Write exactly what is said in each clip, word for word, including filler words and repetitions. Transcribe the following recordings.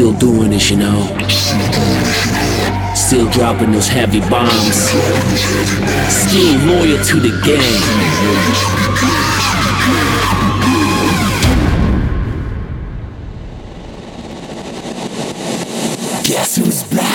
still doing this, you know. Still dropping those heavy bombs. Still loyal to the game. Guess who's back?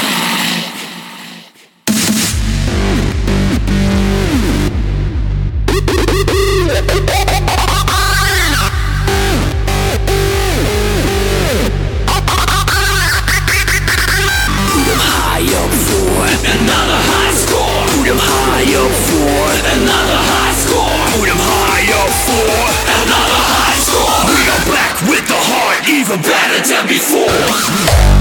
Another high score. Put 'em high up for another high score. Put 'em high up for another high score. We are back with the heart, even better than before.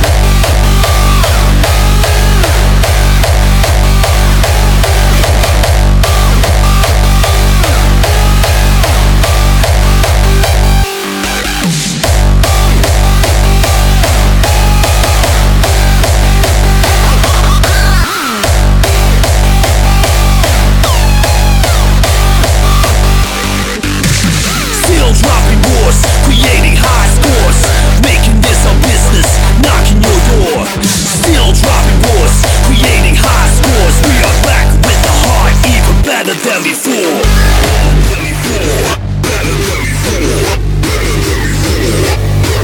Creating high scores, making this our business, knocking your door. Still dropping wars, creating high scores. We are back with the heart, even better than before. Better than before. Better than before.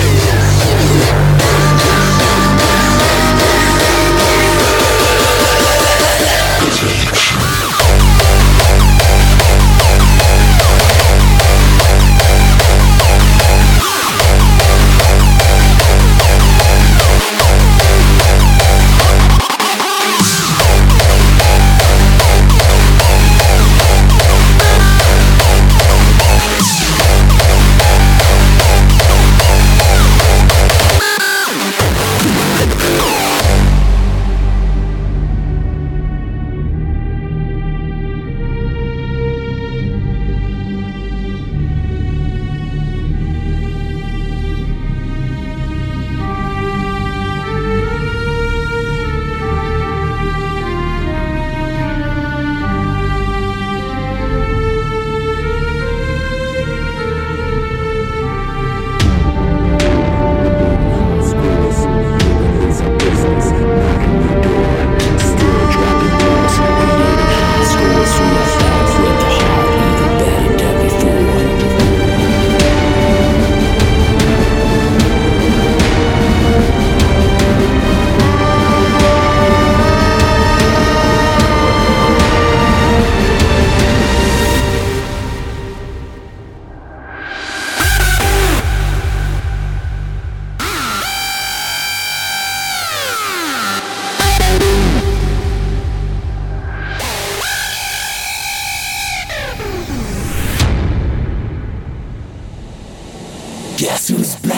Guess who's back?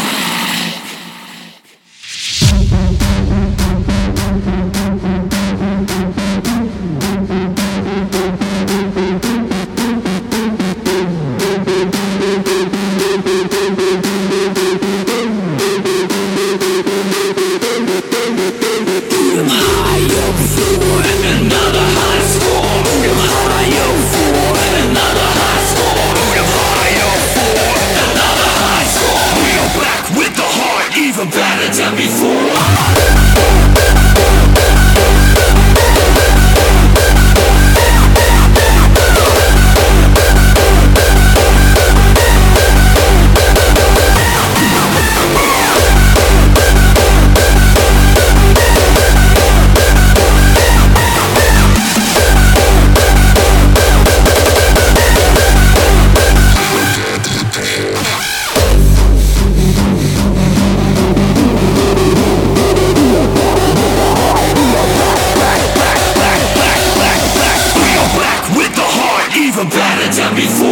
Better than before. Even better than before.